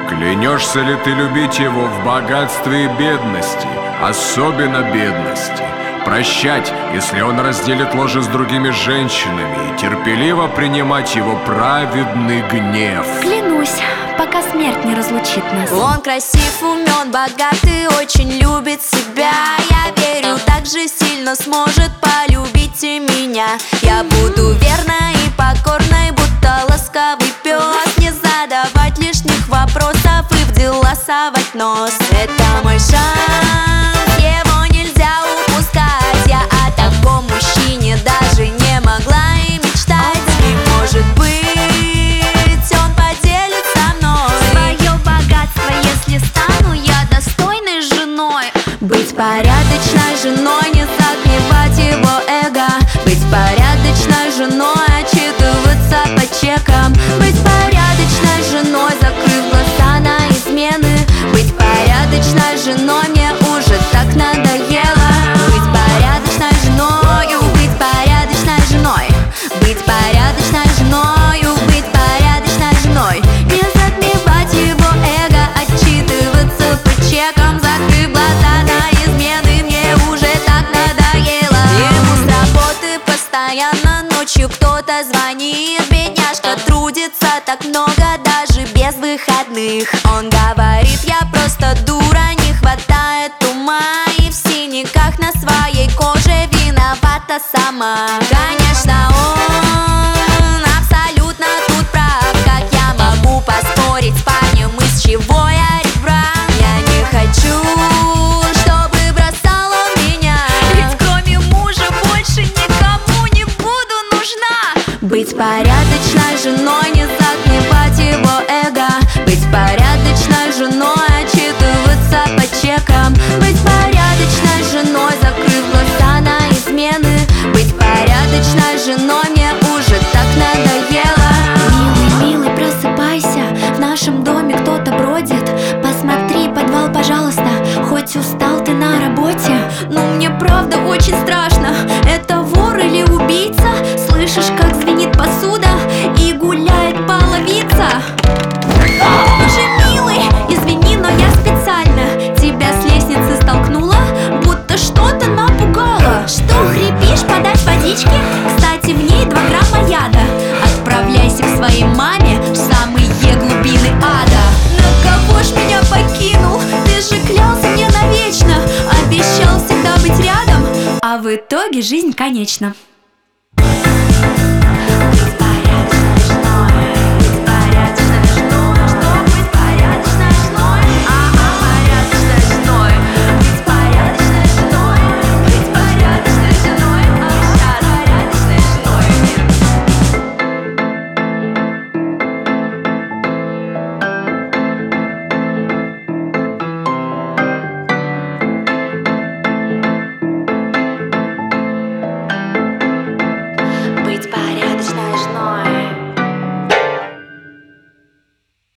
Клянешься ли ты любить его в богатстве и бедности, особенно бедности? Прощать, если он разделит ложе с другими женщинами, и терпеливо принимать его праведный гнев? Клянусь, пока смерть не разлучит нас. Он красив, умен, богат и очень любит себя. Я верю, так же сильно сможет полюбить и меня. Я буду верной и покорной, будто ласковый пес. Не задавать лишних вопросов и в дела совать нос. Это мой шанс, его нельзя упускать. Я о таком мужчине даже не могла и мечтать. И может быть, он поделит со мной Свое богатство, если стану я достойной женой. быть порядочной женой, не загнивать его эго. Быть порядочной женой, отчитываться по чекам. Быть порядочной женой, закрыв глаза на измены. Быть порядочной женой, мне уже так надоело. Быть порядочной женою, быть порядочной женой. Быть порядочной женою, быть порядочной женой. Не затмевать его эго, отчитываться по чекам. Закрыв глаза на измены, мне уже так надоело. Ему с работы постоянно ночью кто-то звонит. Бедняжка трудится так много, даже без выходных. Он говорит, я просто дура, не хватает ума. И в синяках на своей коже виновата сама. Конечно, он абсолютно тут прав. Как я могу поспорить с парнем, из чего я ребра? Я не хочу, чтобы бросал он меня, Ведь кроме мужа больше никому не буду нужна. быть порядочной женой, не загнивать его эго. Быть порядочной женой, отчитываться по чекам. Быть порядочной женой, закрыв глаза на измены. Быть порядочной женой, мне уже так надоело. Милый, милый, просыпайся, в нашем доме кто-то бродит. Посмотри подвал, пожалуйста, хоть устал ты на работе. Ну мне правда очень страшно, это вор или убийца? Слышишь, как звенит посуда и гуляет половица? Боже милый, извини, но я специально тебя с лестницы столкнула, будто что-то напугала. Что, хрипишь, подать водички? Кстати, в ней 2 грамма яда. Отправляйся к своей маме в самые глубины ада. На кого ж меня покинул? Ты же клялся мне навечно, обещал всегда быть рядом, а в итоге жизнь конечна.